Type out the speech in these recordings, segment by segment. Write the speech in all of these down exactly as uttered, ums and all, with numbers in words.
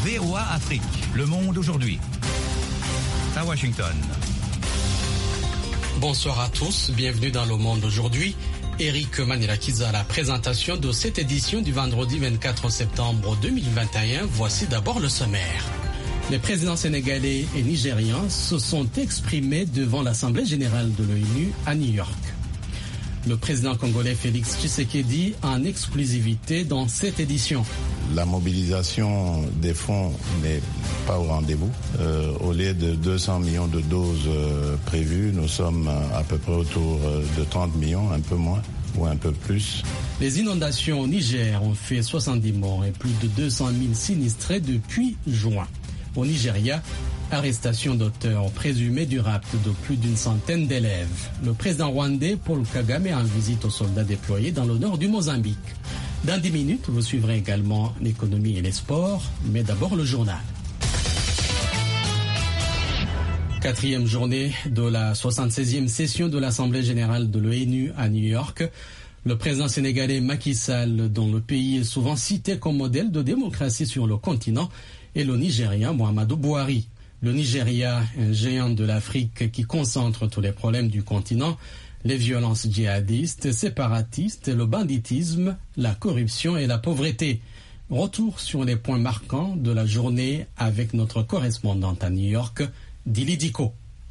V O A Afrique. Le monde aujourd'hui. À Washington. Bonsoir à tous, bienvenue dans Le Monde aujourd'hui. Eric Manirakiza à la présentation de cette édition du vendredi vingt-quatre septembre deux mille vingt et un. Voici d'abord le sommaire. Les présidents sénégalais et nigérians se sont exprimés devant l'Assemblée générale de l'ONU à New York. Le président congolais Félix Tshisekedi en exclusivité dans cette édition. La mobilisation des fonds n'est pas au rendez-vous. Euh, au lieu de deux cents millions de doses euh, prévues, nous sommes à peu près autour de trente millions, un peu moins ou un peu plus. Les inondations au Niger ont fait soixante-dix morts et plus de deux cent mille sinistrés depuis juin. Au Nigeria, arrestation d'auteurs présumés du rapt de plus d'une centaine d'élèves. Le président rwandais Paul Kagame en visite aux soldats déployés dans le nord du Mozambique. Dans dix minutes, vous suivrez également l'économie et les sports, mais d'abord le journal. Quatrième journée de la soixante-seizième session de l'Assemblée générale de l'ONU à New York. Le président sénégalais Macky Sall, dont le pays est souvent cité comme modèle de démocratie sur le continent, et le Nigérien Muhammadu Buhari. Le Nigeria, un géant de l'Afrique qui concentre tous les problèmes du continent, les violences djihadistes, séparatistes, le banditisme, la corruption et la pauvreté. Retour sur les points marquants de la journée avec notre correspondante à New York, Dili Diko.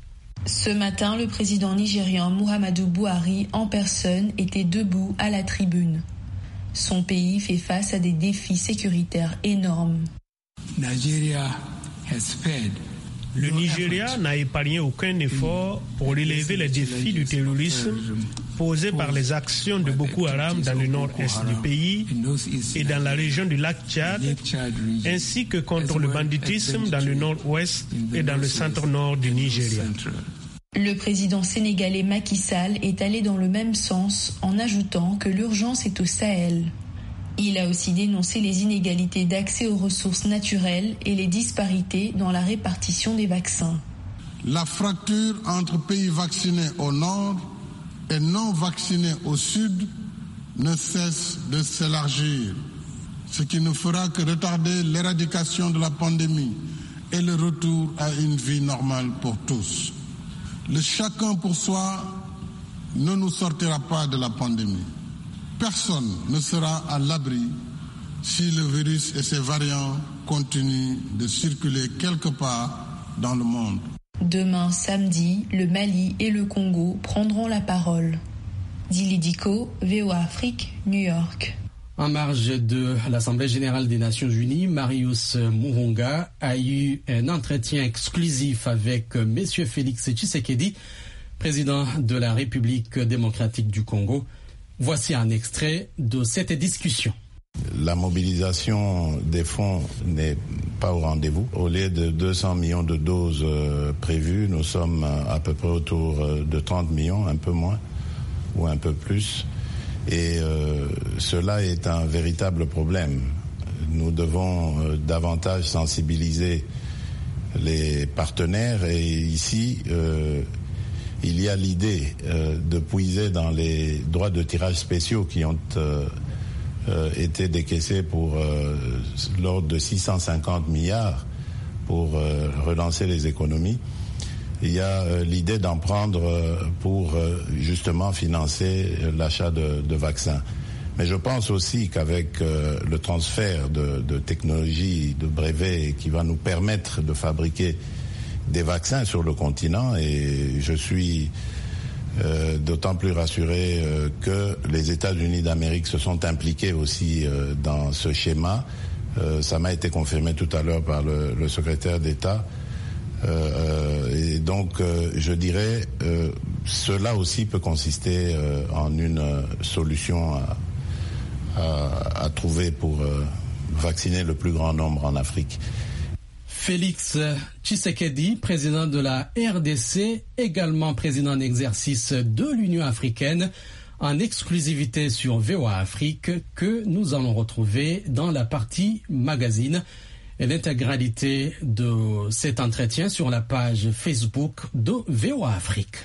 Ce matin, le président nigérian Muhammadu Buhari en personne était debout à la tribune. Son pays fait face à des défis sécuritaires énormes. Nigeria has failed. Le Nigeria n'a épargné aucun effort pour relever les défis du terrorisme posés par les actions de Boko Haram dans le nord-est du pays et dans la région du lac Tchad, ainsi que contre le banditisme dans le nord-ouest et dans le centre-nord du Nigeria. Le président sénégalais Macky Sall est allé dans le même sens en ajoutant que l'urgence est au Sahel. Il a aussi dénoncé les inégalités d'accès aux ressources naturelles et les disparités dans la répartition des vaccins. La fracture entre pays vaccinés au nord et non vaccinés au sud ne cesse de s'élargir, ce qui ne fera que retarder l'éradication de la pandémie et le retour à une vie normale pour tous. Le chacun pour soi ne nous sortira pas de la pandémie. Personne ne sera à l'abri si le virus et ses variants continuent de circuler quelque part dans le monde. Demain, samedi, le Mali et le Congo prendront la parole. Dili Diko, V O A Afrique, New York. En marge de l'Assemblée générale des Nations unies, Marius Mouhonga a eu un entretien exclusif avec M. Félix Tshisekedi, président de la République démocratique du Congo. Voici un extrait de cette discussion. La mobilisation des fonds n'est pas au rendez-vous. Au lieu de deux cents millions de doses euh, prévues, nous sommes à peu près autour de trente millions, un peu moins ou un peu plus. Et euh, cela est un véritable problème. Nous devons euh, davantage sensibiliser les partenaires et ici... Euh, il y a l'idée euh, de puiser dans les droits de tirage spéciaux qui ont euh, euh, été décaissés pour euh, l'ordre de six cent cinquante milliards pour euh, relancer les économies. Il y a euh, l'idée d'en prendre euh, pour euh, justement financer l'achat de, de vaccins. Mais je pense aussi qu'avec euh, le transfert de, de technologies, de brevets qui va nous permettre de fabriquer des vaccins sur le continent, et je suis euh, d'autant plus rassuré euh, que les États-Unis d'Amérique se sont impliqués aussi euh, dans ce schéma. Euh, ça m'a été confirmé tout à l'heure par le, le secrétaire d'État. Euh, et donc, euh, je dirais, euh, cela aussi peut consister euh, en une euh, solution à, à, à trouver pour euh, vacciner le plus grand nombre en Afrique. Félix Tshisekedi, président de la R D C, également président en exercice de l'Union africaine, en exclusivité sur V O A Afrique, que nous allons retrouver dans la partie magazine. Et l'intégralité de cet entretien sur la page Facebook de V O A Afrique.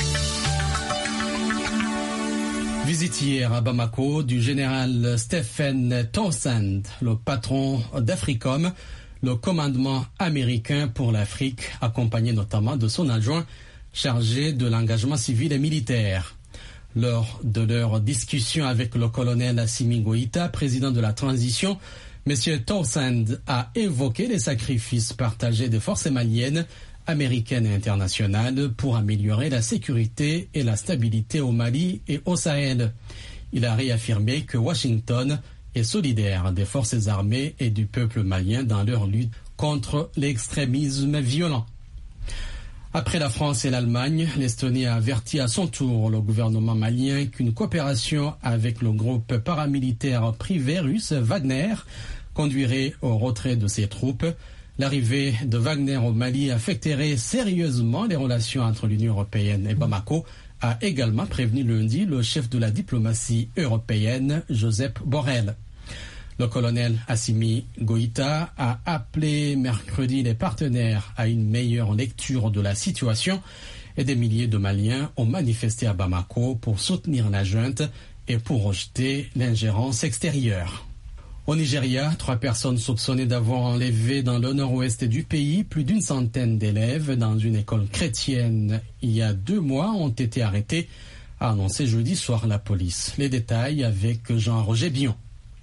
Visite hier à Bamako du général Stephen Townsend, le patron d'Africom, le commandement américain pour l'Afrique, accompagné notamment de son adjoint chargé de l'engagement civil et militaire. Lors de leur discussion avec le colonel Assimi Goïta, président de la transition, M. Townsend a évoqué les sacrifices partagés des forces maliennes, américaines et internationales pour améliorer la sécurité et la stabilité au Mali et au Sahel. Il a réaffirmé que Washington est solidaire des forces armées et du peuple malien dans leur lutte contre l'extrémisme violent. Après la France et l'Allemagne, l'Estonie a averti à son tour le gouvernement malien qu'une coopération avec le groupe paramilitaire privé russe Wagner conduirait au retrait de ses troupes. L'arrivée de Wagner au Mali affecterait sérieusement les relations entre l'Union européenne et Bamako, a également prévenu lundi le chef de la diplomatie européenne, Josep Borrell. Le colonel Assimi Goïta a appelé mercredi les partenaires à une meilleure lecture de la situation et des milliers de Maliens ont manifesté à Bamako pour soutenir la junte et pour rejeter l'ingérence extérieure. Au Nigeria, trois personnes soupçonnées d'avoir enlevé dans le nord-ouest du pays plus d'une centaine d'élèves dans une école chrétienne il y a deux mois ont été arrêtés, a annoncé jeudi soir la police. Les détails avec Jean-Roger Bion.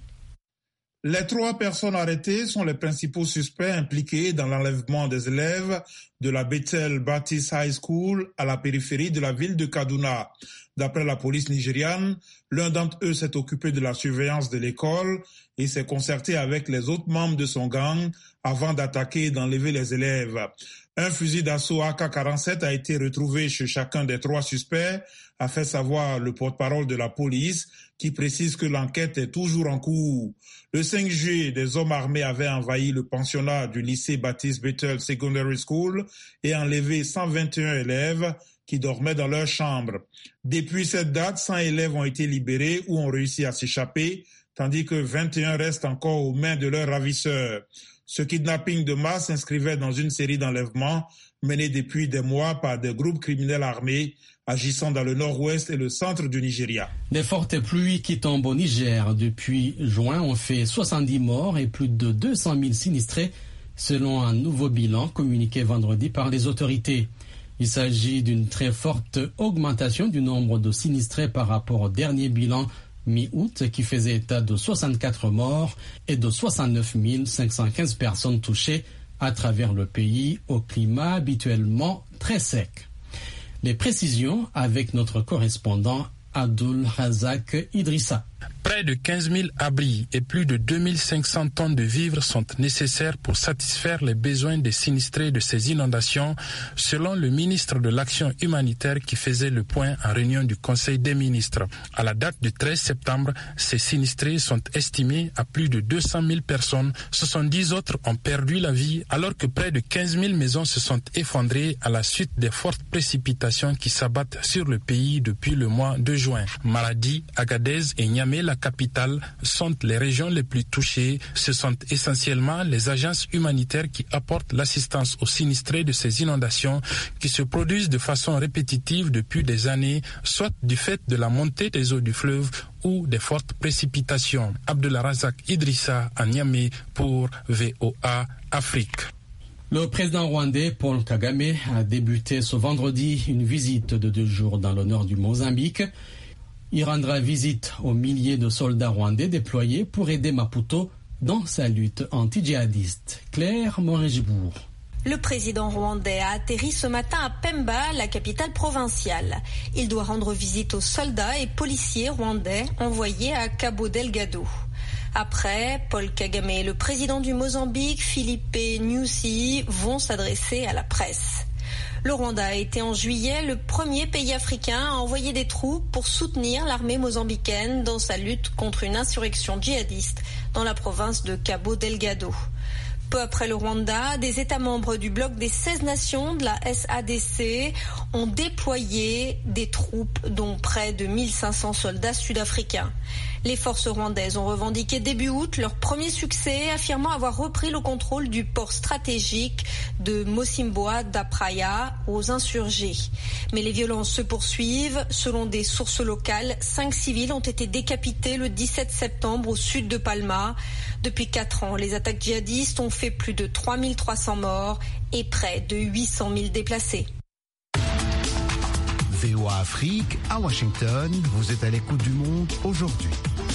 Les trois personnes arrêtées sont les principaux suspects impliqués dans l'enlèvement des élèves de la Bethel Baptist High School à la périphérie de la ville de Kaduna. D'après la police nigériane, l'un d'entre eux s'est occupé de la surveillance de l'école et s'est concerté avec les autres membres de son gang avant d'attaquer et d'enlever les élèves. Un fusil d'assaut A K quarante-sept a été retrouvé chez chacun des trois suspects, a fait savoir le porte-parole de la police qui précise que l'enquête est toujours en cours. Le cinq juillet, des hommes armés avaient envahi le pensionnat du lycée Baptist Bethel Secondary School et enlevé cent vingt et un élèves qui dormaient dans leur chambre. Depuis cette date, cent élèves ont été libérés ou ont réussi à s'échapper, tandis que vingt et un restent encore aux mains de leurs ravisseurs. Ce kidnapping de masse s'inscrivait dans une série d'enlèvements menés depuis des mois par des groupes criminels armés agissant dans le nord-ouest et le centre du Nigeria. Les fortes pluies qui tombent au Niger depuis juin ont fait soixante-dix morts et plus de deux cent mille sinistrés, selon un nouveau bilan communiqué vendredi par les autorités. Il s'agit d'une très forte augmentation du nombre de sinistrés par rapport au dernier bilan mi-août qui faisait état de soixante-quatre morts et de soixante-neuf mille cinq cent quinze personnes touchées à travers le pays au climat habituellement très sec. Les précisions avec notre correspondant Abdul Razak Idrissa. Près de quinze mille abris et plus de deux mille cinq cents tonnes de vivres sont nécessaires pour satisfaire les besoins des sinistrés de ces inondations, selon le ministre de l'Action humanitaire qui faisait le point en réunion du Conseil des ministres. À la date du treize septembre, ces sinistrés sont estimés à plus de deux cent mille personnes. soixante-dix autres ont perdu la vie, alors que près de quinze mille maisons se sont effondrées à la suite des fortes précipitations qui s'abattent sur le pays depuis le mois de juin. Maradi, Agadez et Niamey, la capitale, sont les régions les plus touchées. Ce sont essentiellement les agences humanitaires qui apportent l'assistance aux sinistrés de ces inondations qui se produisent de façon répétitive depuis des années, soit du fait de la montée des eaux du fleuve ou des fortes précipitations. Abdullah Razak Idrissa à Niamey pour V O A Afrique. Le président rwandais Paul Kagame a débuté ce vendredi une visite de deux jours dans le nord du Mozambique. Il rendra visite aux milliers de soldats rwandais déployés pour aider Maputo dans sa lutte anti-djihadiste. Claire Morin-Gibourg. Le président rwandais a atterri ce matin à Pemba, la capitale provinciale. Il doit rendre visite aux soldats et policiers rwandais envoyés à Cabo Delgado. Après, Paul Kagame et le président du Mozambique, Filipe Nyusi, vont s'adresser à la presse. Le Rwanda a été en juillet le premier pays africain à envoyer des troupes pour soutenir l'armée mozambicaine dans sa lutte contre une insurrection djihadiste dans la province de Cabo Delgado. Peu après le Rwanda, des États membres du bloc des seize nations de la S A D C ont déployé des troupes, dont près de mille cinq cents soldats sud-africains. Les forces rwandaises ont revendiqué début août leur premier succès, affirmant avoir repris le contrôle du port stratégique de Mosimboa d'Apraya aux insurgés. Mais les violences se poursuivent. Selon des sources locales, cinq civils ont été décapités le dix-sept septembre au sud de Palma. Depuis quatre ans, les attaques djihadistes ont fait plus de trois mille trois cents morts et près de huit cent mille déplacés. V O A Afrique, à Washington, vous êtes à l'écoute du monde aujourd'hui.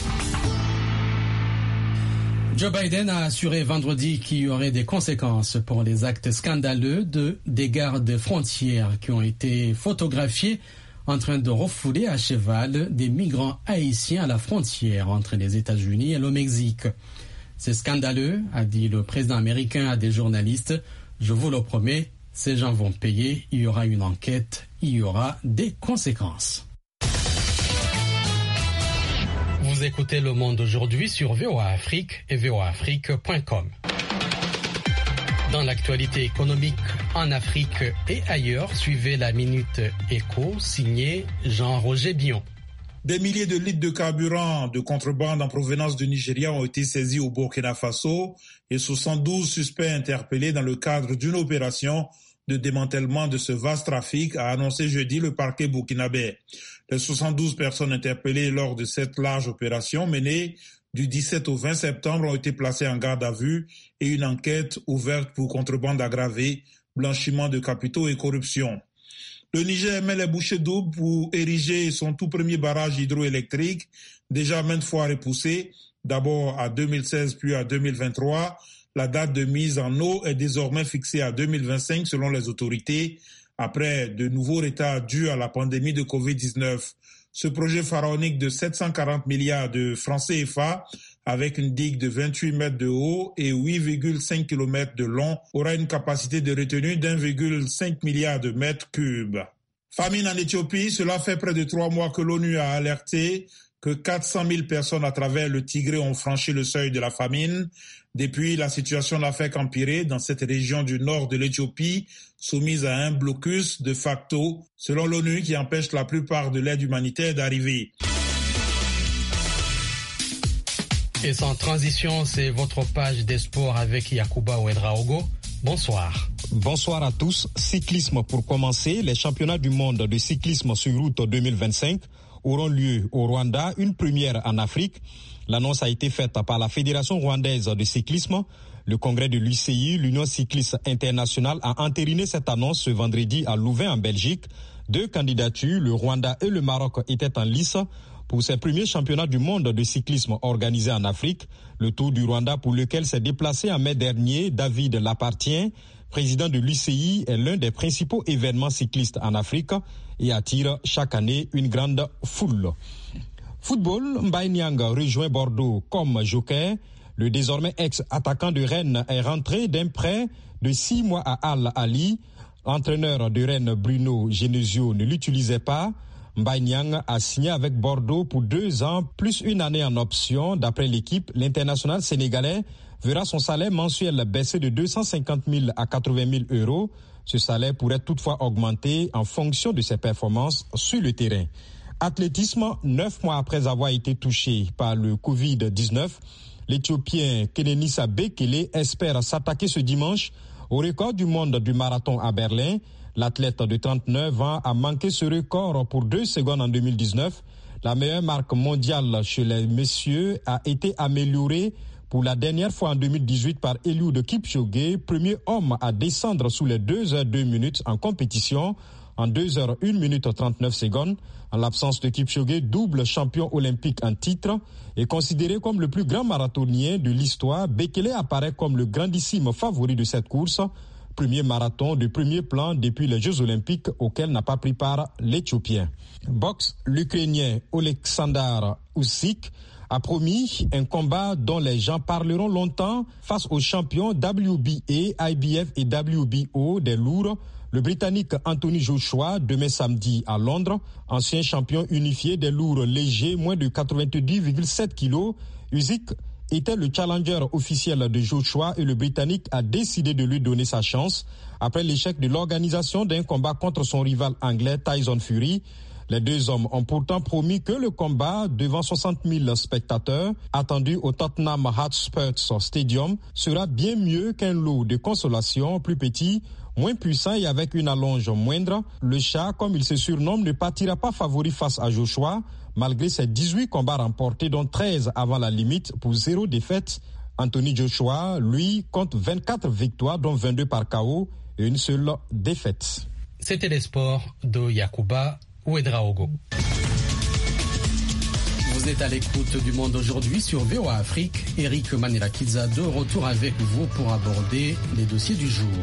Joe Biden a assuré vendredi qu'il y aurait des conséquences pour les actes scandaleux de, des gardes frontières qui ont été photographiés en train de refouler à cheval des migrants haïtiens à la frontière entre les États-Unis et le Mexique. C'est scandaleux, a dit le président américain à des journalistes. Je vous le promets, ces gens vont payer, il y aura une enquête, il y aura des conséquences. Vous écoutez Le Monde aujourd'hui sur V O A Afrique et V O A Afrique point com. Dans l'actualité économique en Afrique et ailleurs, suivez la Minute Éco, signée Jean-Roger Bion. Des milliers de litres de carburant de contrebande en provenance du Nigeria ont été saisis au Burkina Faso et soixante-douze suspects interpellés dans le cadre d'une opération de démantèlement de ce vaste trafic, a annoncé jeudi le parquet burkinabé. Les soixante-douze personnes interpellées lors de cette large opération menée du dix-sept au vingt septembre ont été placées en garde à vue et une enquête ouverte pour contrebande aggravée, blanchiment de capitaux et corruption. Le Niger met les bouchées doubles pour ériger son tout premier barrage hydroélectrique, déjà maintes fois repoussé, d'abord à deux mille seize puis à deux mille vingt-trois. La date de mise en eau est désormais fixée à deux mille vingt-cinq selon les autorités, après de nouveaux retards dus à la pandémie de covid dix-neuf. Ce projet pharaonique de sept cent quarante milliards de francs C F A, avec une digue de vingt-huit mètres de haut et huit virgule cinq kilomètres de long, aura une capacité de retenue d'un virgule cinq milliard de mètres cubes. Famine en Éthiopie, cela fait près de trois mois que l'ONU a alerté que quatre cent mille personnes à travers le Tigré ont franchi le seuil de la famine. Depuis, la situation n'a fait qu'empirer dans cette région du nord de l'Éthiopie, soumise à un blocus de facto, selon l'ONU, qui empêche la plupart de l'aide humanitaire d'arriver. Et sans transition, c'est votre page des sports avec Yacouba Ouedraogo. Bonsoir. Bonsoir à tous. Cyclisme pour commencer. Les championnats du monde de cyclisme sur route deux mille vingt-cinq auront lieu au Rwanda, une première en Afrique. L'annonce a été faite par la Fédération rwandaise de cyclisme. Le congrès de l'U C I, l'Union cycliste internationale, a entériné cette annonce ce vendredi à Louvain en Belgique. Deux candidatures, le Rwanda et le Maroc, étaient en lice pour ces premiers championnats du monde de cyclisme organisés en Afrique. Le Tour du Rwanda, pour lequel s'est déplacé en mai dernier David Lapartien, président de l'U C I, est l'un des principaux événements cyclistes en Afrique et attire chaque année une grande foule. Football, Mbaye Niang rejoint Bordeaux comme joker. Le désormais ex-attaquant de Rennes est rentré d'un prêt de six mois à Al Ali. L'entraîneur de Rennes, Bruno Genesio, ne l'utilisait pas. Mbaye Niang a signé avec Bordeaux pour deux ans, plus une année en option. D'après l'équipe, l'international sénégalais verra son salaire mensuel baisser de deux cent cinquante mille à quatre-vingt mille euros. Ce salaire pourrait toutefois augmenter en fonction de ses performances sur le terrain. Athlétisme, neuf mois après avoir été touché par le covid dix-neuf, l'Éthiopien Kenenisa Bekele espère s'attaquer ce dimanche au record du monde du marathon à Berlin. L'athlète de trente-neuf ans a manqué ce record pour deux secondes en deux mille dix-neuf. La meilleure marque mondiale chez les messieurs a été améliorée pour la dernière fois en deux mille dix-huit par Eliud Kipchoge, premier homme à descendre sous les deux heures deux minutes en compétition, en deux heures une minute trente-neuf secondes. En l'absence de Kipchoge, double champion olympique en titre, et considéré comme le plus grand marathonien de l'histoire, Bekele apparaît comme le grandissime favori de cette course. Premier marathon de premier plan depuis les Jeux olympiques auxquels n'a pas pris part l'Éthiopien. Boxe, l'Ukrainien Oleksandr Usyk a promis un combat dont les gens parleront longtemps face aux champions W B A, I B F et W B O des lourds. Le Britannique Anthony Joshua, demain samedi à Londres, ancien champion unifié des lourds légers, moins de quatre-vingt-dix virgule sept kilos. Usyk était le challenger officiel de Joshua et le Britannique a décidé de lui donner sa chance après l'échec de l'organisation d'un combat contre son rival anglais Tyson Fury. Les deux hommes ont pourtant promis que le combat devant soixante mille spectateurs attendus au Tottenham Hotspur Stadium sera bien mieux qu'un lot de consolation plus petit, moins puissant et avec une allonge moindre. Le chat, comme il se surnomme, ne partira pas favori face à Joshua, malgré ses dix-huit combats remportés, dont treize avant la limite pour zéro défaite. Anthony Joshua, lui, compte vingt-quatre victoires, dont vingt-deux par K O et une seule défaite. C'était les sports de Yacouba Ouedraogo. Vous êtes à l'écoute du Monde aujourd'hui sur V O A Afrique. Eric Manelakiza de retour avec vous pour aborder les dossiers du jour.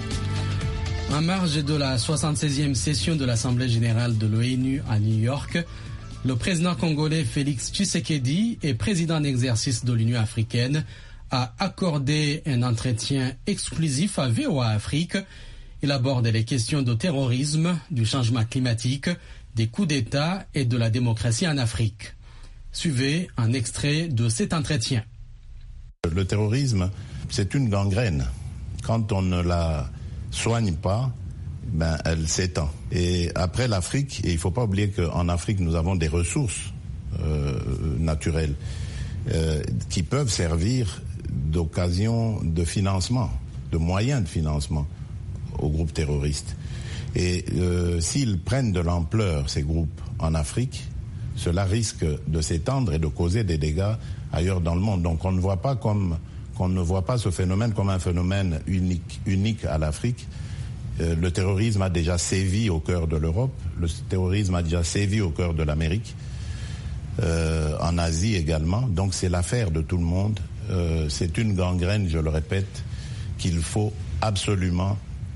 En marge de la soixante-seizième session de l'Assemblée générale de l'ONU à New York, le président congolais Félix Tshisekedi et président en exercice de l'Union africaine a accordé un entretien exclusif à V O A Afrique. Il aborde les questions de terrorisme, du changement climatique, des coups d'État et de la démocratie en Afrique. Suivez un extrait de cet entretien. Le terrorisme, c'est une gangrène. Quand on ne la soigne pas, ben, elle s'étend. Et après l'Afrique, et il ne faut pas oublier qu'en Afrique, nous avons des ressources euh, naturelles euh, qui peuvent servir d'occasion de financement, de moyens de financement aux groupes terroristes. Et euh, s'ils prennent de l'ampleur, ces groupes, en Afrique, cela risque de s'étendre et de causer des dégâts ailleurs dans le monde. Donc on ne voit pas comme qu'on ne voit pas ce phénomène comme un phénomène unique, unique à l'Afrique. Euh, le terrorisme a déjà sévi au cœur de l'Europe, le terrorisme a déjà sévi au cœur de l'Amérique, euh, en Asie également. Donc c'est l'affaire de tout le monde. Euh, c'est une gangrène, je le répète, qu'il faut absolument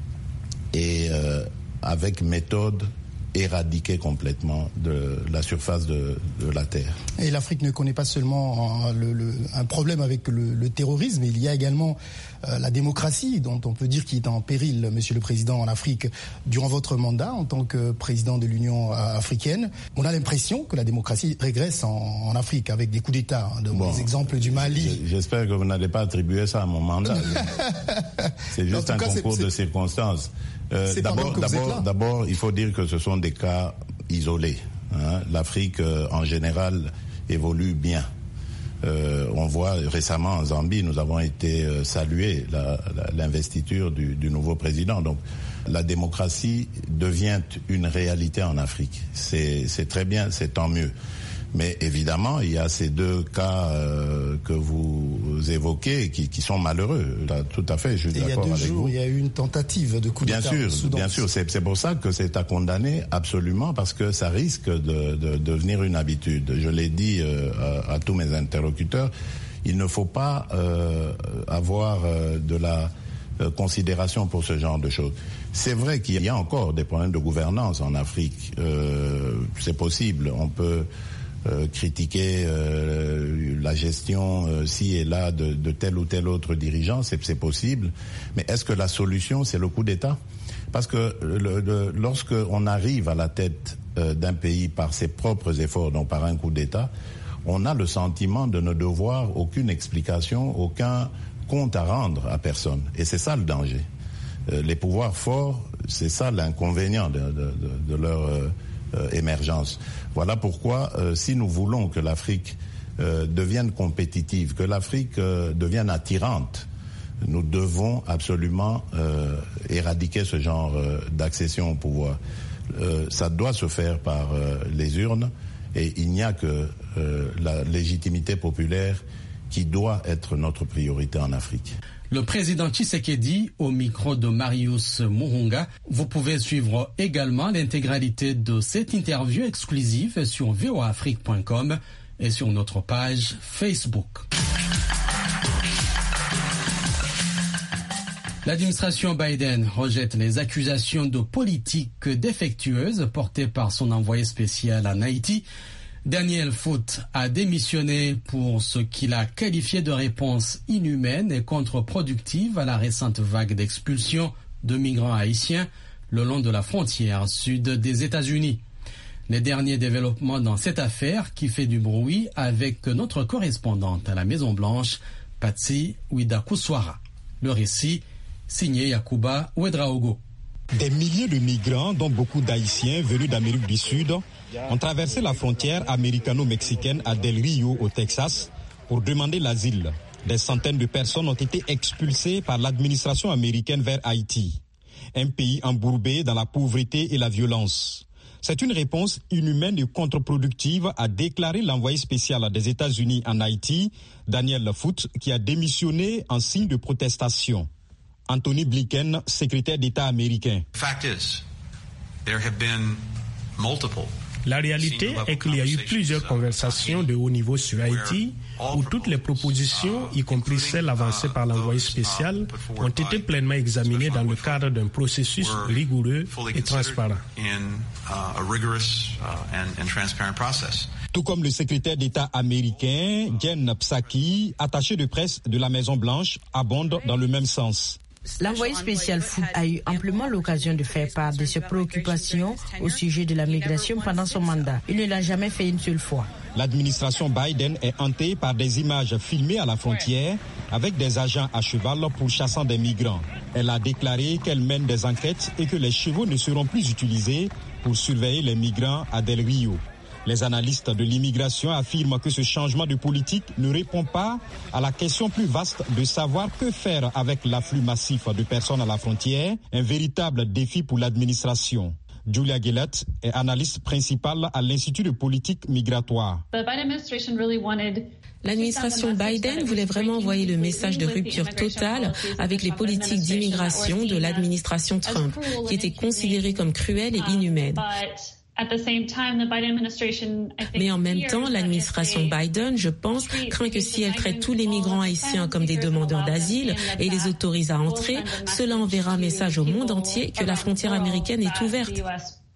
et euh, avec méthode éradiquer complètement de la surface de, de la Terre. Et l'Afrique ne connaît pas seulement un, le, le, un problème avec le, le terrorisme, il y a également euh, la démocratie, dont on peut dire qu'il est en péril, Monsieur le Président, en Afrique. Durant votre mandat, en tant que président de l'Union africaine, on a l'impression que la démocratie régresse en, en Afrique, avec des coups d'État, hein, bon, des exemples du Mali. J'espère que vous n'allez pas attribuer ça à mon mandat. C'est juste un cas, concours c'est, de c'est... circonstances. Euh, d'abord, d'abord, d'abord, il faut dire que ce sont des cas isolés. Hein. L'Afrique, euh, en général, évolue bien. Euh, on voit récemment en Zambie, nous avons été euh, salués la, la, l'investiture du, du nouveau président. Donc, la démocratie devient une réalité en Afrique. C'est, c'est très bien, c'est tant mieux. Mais évidemment, il y a ces deux cas euh, que vous évoquez qui, qui sont malheureux. Là, tout à fait, je suis d'accord avec vous. Il y a deux jours, il y a eu une tentative de coup bien d'État sûr, au Soudan. Bien sûr, c'est, c'est pour ça que c'est à condamner absolument, parce que ça risque de, de, de devenir une habitude. Je l'ai dit euh, à, à tous mes interlocuteurs, il ne faut pas euh, avoir euh, de la euh, considération pour ce genre de choses. C'est vrai qu'il y a encore des problèmes de gouvernance en Afrique. Euh, c'est possible, on peut Euh, critiquer euh, la gestion euh, ci et là de, de tel ou tel autre dirigeant, c'est, c'est possible. Mais est-ce que la solution, c'est le coup d'État ? Parce que le, le, lorsque on arrive à la tête euh, d'un pays par ses propres efforts, donc par un coup d'État, on a le sentiment de ne devoir aucune explication, aucun compte à rendre à personne. Et c'est ça le danger. Euh, les pouvoirs forts, c'est ça l'inconvénient de, de, de, de leur euh, euh, émergence. Voilà pourquoi, euh, si nous voulons que l'Afrique euh, devienne compétitive, que l'Afrique euh, devienne attirante, nous devons absolument euh, éradiquer ce genre euh, d'accession au pouvoir. Euh, ça doit se faire par euh, les urnes, et il n'y a que euh, la légitimité populaire qui doit être notre priorité en Afrique. Le président Tshisekedi au micro de Marius Murunga. Vous pouvez suivre également l'intégralité de cette interview exclusive sur v o a afrique point com et sur notre page Facebook. L'administration Biden rejette les accusations de politique défectueuse portées par son envoyé spécial en Haïti. Daniel Foote a démissionné pour ce qu'il a qualifié de réponse inhumaine et contre-productive à la récente vague d'expulsion de migrants haïtiens le long de la frontière sud des États-Unis. Les derniers développements dans cette affaire qui fait du bruit avec notre correspondante à la Maison-Blanche, Patsy Ouidakouswara. Le récit signé Yacouba Ouedraogo. Des milliers de migrants, dont beaucoup d'Haïtiens venus d'Amérique du Sud, ont traversé la frontière américano-mexicaine à Del Rio, au Texas, pour demander l'asile. Des centaines de personnes ont été expulsées par l'administration américaine vers Haïti, un pays embourbé dans la pauvreté et la violence. C'est une réponse inhumaine et contre-productive, a déclaré l'envoyé spécial des États-Unis en Haïti, Daniel Foote, qui a démissionné en signe de protestation. Anthony Blinken, secrétaire d'État américain. Fact is, there have been multiple La réalité est qu'il y a eu plusieurs conversations de haut niveau sur Haïti où toutes les propositions, y compris celles avancées par l'envoyé spécial, ont été pleinement examinées dans le cadre d'un processus rigoureux et transparent. Tout comme le secrétaire d'État américain, Jen Psaki, attaché de presse de la Maison-Blanche, abonde dans le même sens. L'envoyé spécial Foote a eu amplement l'occasion de faire part de ses préoccupations au sujet de la migration pendant son mandat. Il ne l'a jamais fait une seule fois. L'administration Biden est hantée par des images filmées à la frontière avec des agents à cheval pourchassant des migrants. Elle a déclaré qu'elle mène des enquêtes et que les chevaux ne seront plus utilisés pour surveiller les migrants à Del Rio. Les analystes de l'immigration affirment que ce changement de politique ne répond pas à la question plus vaste de savoir que faire avec l'afflux massif de personnes à la frontière, un véritable défi pour l'administration. Julia Gillett est analyste principale à l'Institut de politique migratoire. L'administration Biden voulait vraiment envoyer le message de rupture totale avec les politiques d'immigration de l'administration Trump, qui étaient considérées comme cruelles et inhumaines. Mais en même temps, l'administration Biden, je pense, craint que si elle traite tous les migrants haïtiens comme des demandeurs d'asile et les autorise à entrer, cela enverra un message au monde entier que la frontière américaine est ouverte.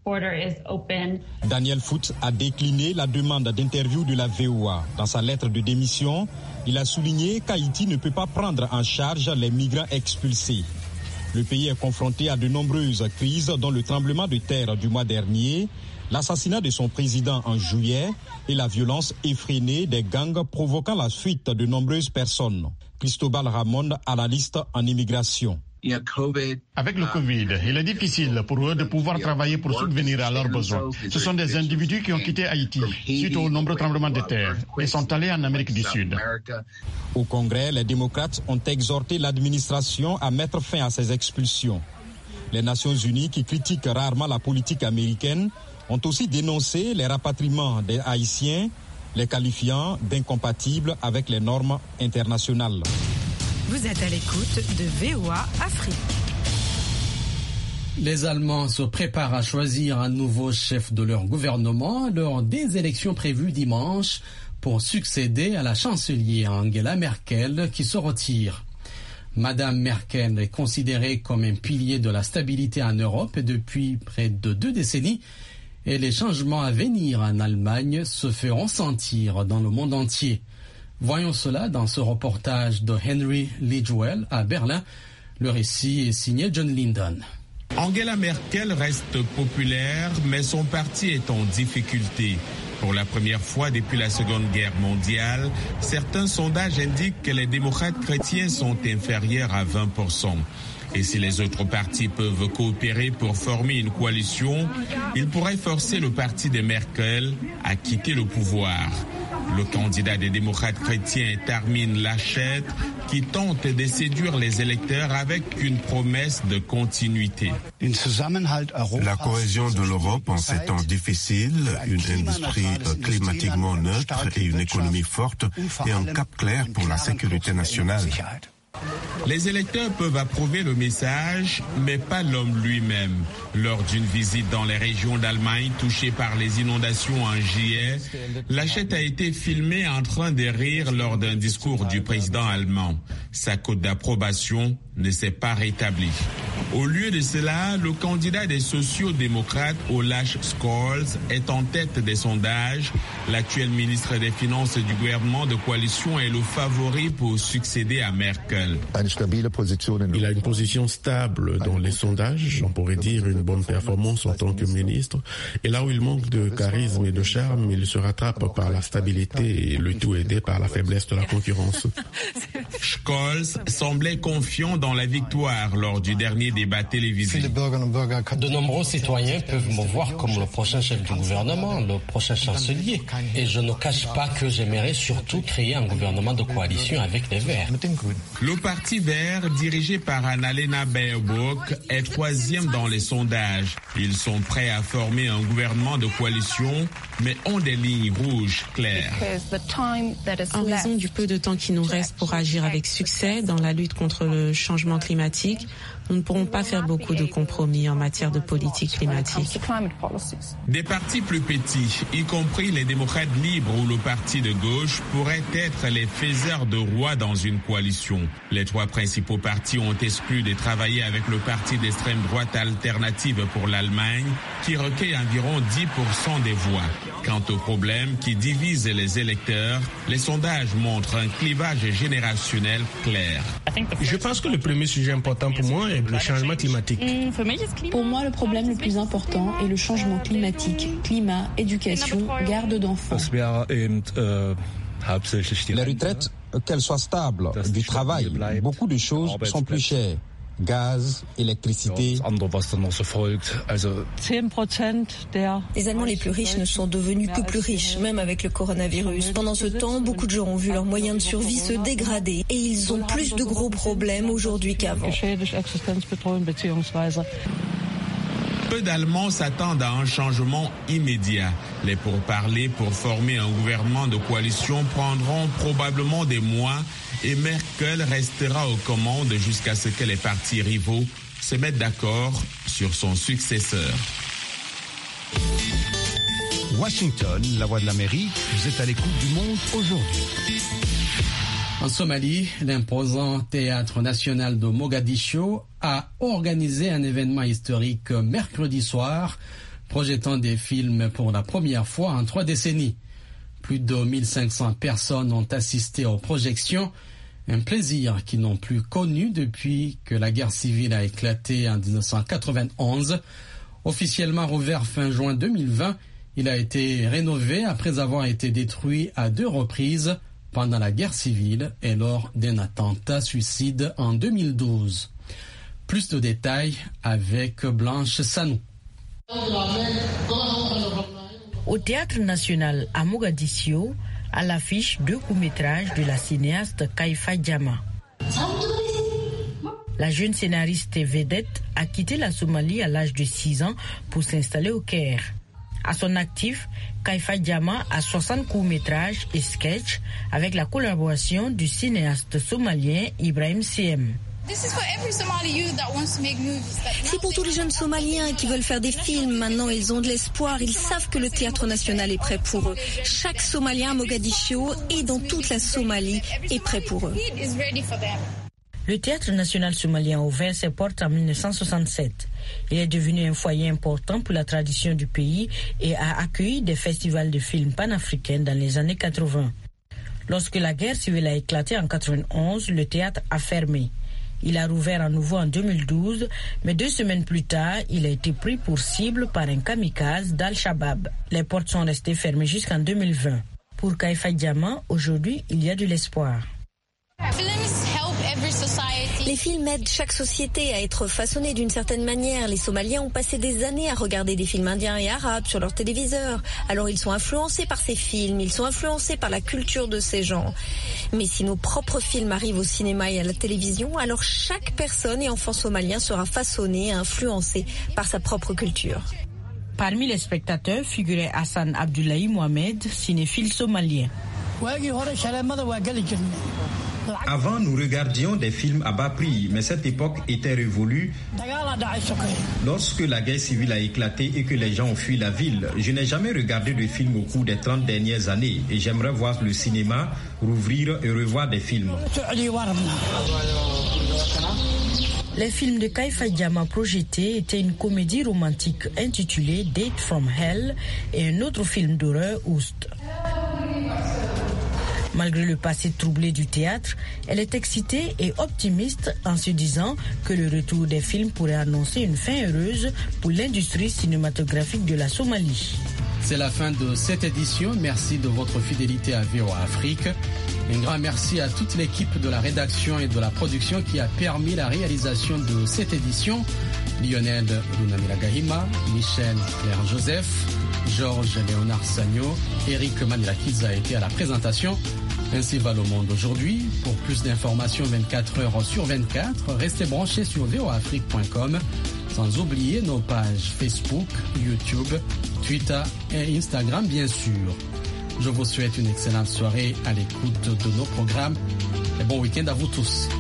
Daniel Foote a décliné la demande d'interview de la V O A. Dans sa lettre de démission, il a souligné qu'Haïti ne peut pas prendre en charge les migrants expulsés. Le pays est confronté à de nombreuses crises, dont le tremblement de terre du mois dernier, l'assassinat de son président en juillet et la violence effrénée des gangs provoquant la fuite de nombreuses personnes. Cristobal Ramon, analyste en immigration. Avec le Covid, il est difficile pour eux de pouvoir travailler pour subvenir à leurs besoins. Ce sont des individus qui ont quitté Haïti suite aux nombreux tremblements de terre et sont allés en Amérique du Sud. Au Congrès, les démocrates ont exhorté l'administration à mettre fin à ces expulsions. Les Nations Unies, qui critiquent rarement la politique américaine, ont aussi dénoncé les rapatriements des Haïtiens, les qualifiant d'incompatibles avec les normes internationales. Vous êtes à l'écoute de V O A Afrique. Les Allemands se préparent à choisir un nouveau chef de leur gouvernement lors des élections prévues dimanche pour succéder à la chancelière Angela Merkel qui se retire. Madame Merkel est considérée comme un pilier de la stabilité en Europe depuis près de deux décennies et les changements à venir en Allemagne se feront sentir dans le monde entier. Voyons cela dans ce reportage de Henry Lidgewell à Berlin. Le récit est signé John Linden. Angela Merkel reste populaire, mais son parti est en difficulté. Pour la première fois depuis la Seconde Guerre mondiale, certains sondages indiquent que les démocrates chrétiens sont inférieurs à vingt pour cent. Et si les autres partis peuvent coopérer pour former une coalition, ils pourraient forcer le parti de Merkel à quitter le pouvoir. Le candidat des démocrates chrétiens est Armin Laschet, qui tente de séduire les électeurs avec une promesse de continuité. La cohésion de l'Europe en ces temps difficiles, une industrie climatiquement neutre et une économie forte et un cap clair pour la sécurité nationale. Les électeurs peuvent approuver le message, mais pas l'homme lui-même. Lors d'une visite dans les régions d'Allemagne touchées par les inondations en juillet, Laschet a été filmé en train de rire lors d'un discours du président allemand. Sa cote d'approbation ne s'est pas rétablie. Au lieu de cela, le candidat des sociaux-démocrates, Olaf Scholz, est en tête des sondages. L'actuel ministre des Finances du gouvernement de coalition est le favori pour succéder à Merkel. Il a une position stable dans les sondages, on pourrait dire une bonne performance en tant que ministre. Et là où il manque de charisme et de charme, il se rattrape par la stabilité et le tout aidé par la faiblesse de la concurrence. Scholz semblait confiant dans la victoire lors du dernier débat télévisé. De nombreux citoyens peuvent me voir comme le prochain chef du gouvernement, le prochain chancelier. Et je ne cache pas que j'aimerais surtout créer un gouvernement de coalition avec les Verts. Le Parti vert, dirigé par Annalena Baerbock, est troisième dans les sondages. Ils sont prêts à former un gouvernement de coalition, mais ont des lignes rouges claires. En raison du peu de temps qui nous reste pour agir avec succès dans la lutte contre le changement climatique, nous ne pourrons pas faire beaucoup de compromis en matière de politique climatique. Des partis plus petits, y compris les démocrates libres ou le parti de gauche, pourraient être les faiseurs de roi dans une coalition. Les trois principaux partis ont exclu de travailler avec le parti d'extrême droite Alternative pour l'Allemagne, qui recueille environ dix pour cent des voix. Quant aux problèmes qui divisent les électeurs, les sondages montrent un clivage générationnel clair. Je pense que le premier sujet important pour moi est le changement climatique. Pour moi, le problème le plus important est le changement climatique, climat, éducation, garde d'enfants. Les retraites, qu'elles soient stables, du travail, beaucoup de choses sont plus chères. Gaz, électricité. Les Allemands les plus riches ne sont devenus que plus riches, même avec le coronavirus. Pendant ce temps, beaucoup de gens ont vu leurs moyens de survie se dégrader et ils ont plus de gros problèmes aujourd'hui qu'avant. Peu d'Allemands s'attendent à un changement immédiat. Les pourparlers pour former un gouvernement de coalition prendront probablement des mois et Merkel restera aux commandes jusqu'à ce que les partis rivaux se mettent d'accord sur son successeur. Washington, la voix de l'Amérique, vous êtes à l'écoute du monde aujourd'hui. En Somalie, l'imposant Théâtre national de Mogadiscio a organisé un événement historique mercredi soir, projetant des films pour la première fois en trois décennies. Plus de mille cinq cents personnes ont assisté aux projections, un plaisir qu'ils n'ont plus connu depuis que la guerre civile a éclaté en dix-neuf cent quatre-vingt-onze. Officiellement rouvert fin juin deux mille vingt, il a été rénové après avoir été détruit à deux reprises pendant la guerre civile et lors d'un attentat suicide en deux mille douze. Plus de détails avec Blanche Sanou. Au Théâtre national à Mogadiscio, à l'affiche deux courts-métrages de la cinéaste Kaifa Jama. La jeune scénariste et vedette a quitté la Somalie à l'âge de six ans pour s'installer au Caire. À son actif, Kaifa Jama a soixante courts-métrages et sketchs avec la collaboration du cinéaste somalien Ibrahim Siem. C'est pour tous les jeunes Somaliens qui veulent faire des films. Maintenant, ils ont de l'espoir. Ils savent que le Théâtre national est prêt pour eux. Chaque Somalien à Mogadiscio et dans toute la Somalie est prêt pour eux. Le Théâtre national somalien a ouvert ses portes en mille neuf cent soixante-sept. Il est devenu un foyer important pour la tradition du pays et a accueilli des festivals de films panafricains dans les années quatre-vingts. Lorsque la guerre civile a éclaté en quatre-vingt-onze, le théâtre a fermé. Il a rouvert à nouveau en deux mille douze, mais deux semaines plus tard, il a été pris pour cible par un kamikaze d'Al-Shabaab. Les portes sont restées fermées jusqu'en deux mille vingt. Pour Kaifa Jama, aujourd'hui, il y a de l'espoir. Les films aident chaque société à être façonnée d'une certaine manière. Les Somaliens ont passé des années à regarder des films indiens et arabes sur leur téléviseur. Alors ils sont influencés par ces films, ils sont influencés par la culture de ces gens. Mais si nos propres films arrivent au cinéma et à la télévision, alors chaque personne et enfant somalien sera façonné et influencé par sa propre culture. Parmi les spectateurs figurait Hassan Abdullahi Mohamed, cinéphile somalien. Avant, nous regardions des films à bas prix, mais cette époque était révolue. Lorsque la guerre civile a éclaté et que les gens ont fui la ville, je n'ai jamais regardé de film au cours des trente dernières années et j'aimerais voir le cinéma rouvrir et revoir des films. Les films de Kaifa Jama projetés étaient une comédie romantique intitulée Date from Hell et un autre film d'horreur, Oust. Malgré le passé troublé du théâtre, elle est excitée et optimiste en se disant que le retour des films pourrait annoncer une fin heureuse pour l'industrie cinématographique de la Somalie. C'est la fin de cette édition. Merci de votre fidélité à V O A Afrique. Un grand merci à toute l'équipe de la rédaction et de la production qui a permis la réalisation de cette édition. Lionel Lunamila-Gahima, Michel Claire-Joseph, Georges Léonard Sagno, Eric Manilakiza a été à la présentation. Ainsi va le monde aujourd'hui. Pour plus d'informations vingt-quatre heures sur vingt-quatre, restez branchés sur v o a afrique point com, sans oublier nos pages Facebook, YouTube, Twitter et Instagram bien sûr. Je vous souhaite une excellente soirée à l'écoute de nos programmes et bon week-end à vous tous.